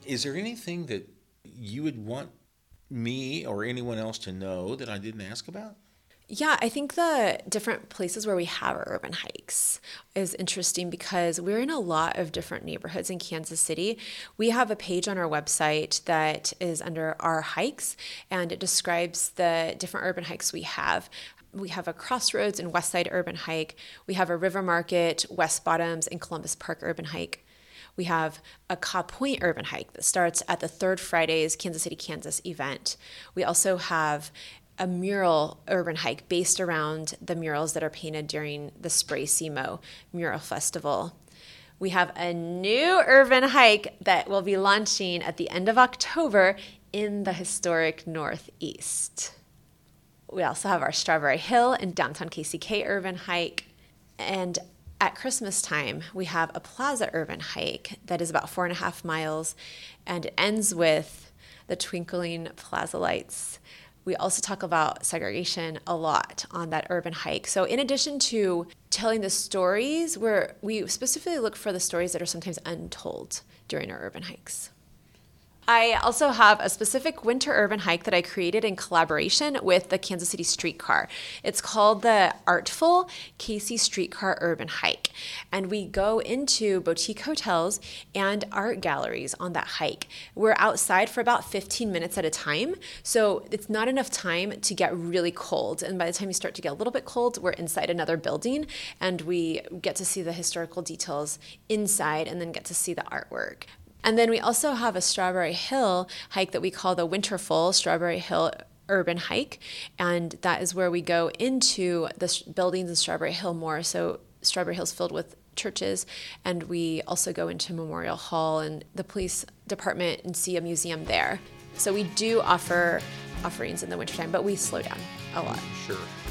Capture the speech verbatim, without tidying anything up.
Is there anything that you would want me or anyone else to know that I didn't ask about? Yeah, I think the different places where we have our urban hikes is interesting because we're in a lot of different neighborhoods in Kansas City. We have a page on our website that is under our hikes, and it describes the different urban hikes we have. We have a Crossroads and West Side urban hike. We have a River Market, West Bottoms, and Columbus Park urban hike. We have a Caw Point urban hike that starts at the Third Fridays Kansas City, Kansas event. We also have a mural urban hike based around the murals that are painted during the Spray SEMO Mural Festival. We have a new urban hike that will be launching at the end of October in the historic Northeast. We also have our Strawberry Hill and downtown K C K urban hike. And at Christmas time, we have a Plaza urban hike that is about four and a half miles, and it ends with the twinkling plaza lights. We also talk about segregation a lot on that urban hike. So in addition to telling the stories, we're, we specifically look for the stories that are sometimes untold during our urban hikes. I also have a specific winter urban hike that I created in collaboration with the Kansas City Streetcar. It's called the Artful K C Streetcar Urban Hike. And we go into boutique hotels and art galleries on that hike. We're outside for about fifteen minutes at a time, so it's not enough time to get really cold. And by the time you start to get a little bit cold, we're inside another building, and we get to see the historical details inside and then get to see the artwork. And then we also have a Strawberry Hill hike that we call the Winterful Strawberry Hill Urban Hike. And that is where we go into the sh- buildings in Strawberry Hill more. So Strawberry Hill is filled with churches. And we also go into Memorial Hall and the police department and see a museum there. So we do offer offerings in the wintertime, but we slow down a lot. Sure.